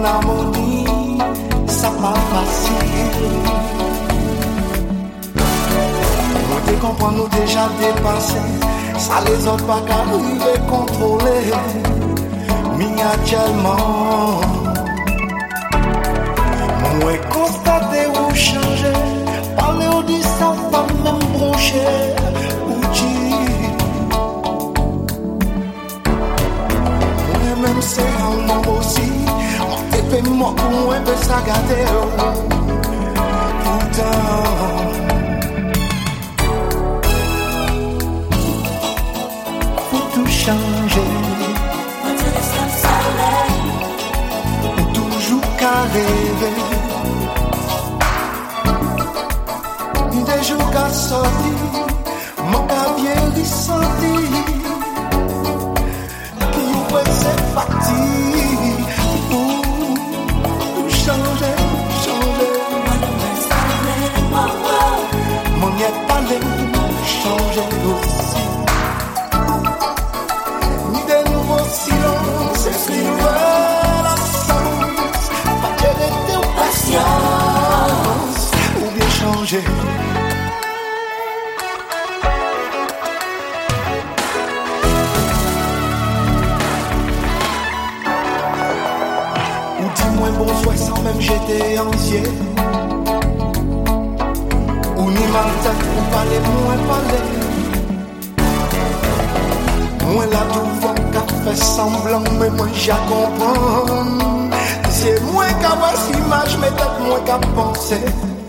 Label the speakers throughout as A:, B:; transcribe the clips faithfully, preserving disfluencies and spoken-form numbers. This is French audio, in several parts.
A: harmonie, ça pas facile. Nous te comprenons, nous déjà dépassé, ça les autres pas qu'à arriver contrôler. Miniatuellement, moi constaté ou changé, parler ou dit ça pas même branché ou dit. Moi-même c'est un nom aussi, on te fait moi pour moi de ça garder. Pourtant, faut tout changer. Rêver des jours qu'à sortir, mon cas bien ressenti, qui ouais c'est parti pour changer, changer. Mon y est allé changer aussi, ni de nouveaux silences, c'est ce ou bien changer. Ou dis-moi bonsoir sans même j'étais ancien. Ou ni mal tête pour parler, moins parler. Moi là tout vent qu'a fait semblant, mais moi j'y comprends. C'est moi qui avoir cette image, mais peut-être moi qui a pensé.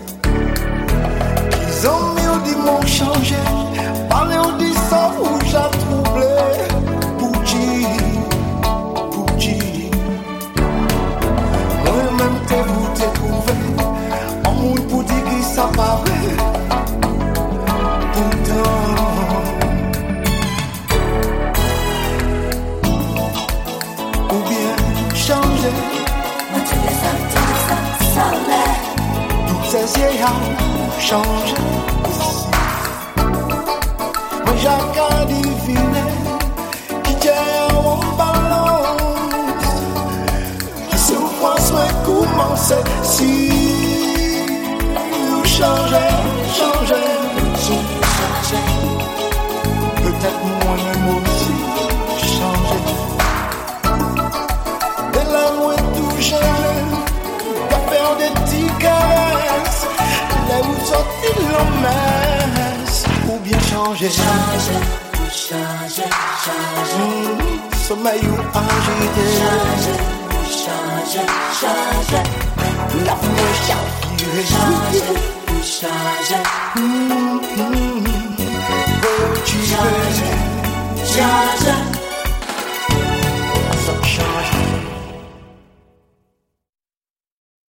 A: Ils ont mis ou dit m'ont changé, parler ou dit ça ou j'ai troublé. Pour dire, pour dire, moi-même t'es vous t'es trouvé, en monde pour dire que ça paraît. Pourtant, ou bien changer. Toutes ces yeux ont changé aussi. Moi j'ai qu'à deviner qui tient en balance. Qui souffrance va commencer si vous changez, changez, changez. Peut-être moi-même aussi changer. Et là moi tout changer. Faire des petits caresses, là où sortir l'homme, ou bien changer,
B: changer, changer, changer,
A: mmh, sommeil ou agité,
B: changer, changer, changer,
A: la fleur changer,
B: changer, changer,
A: mmh, mmh,
B: changer, changer.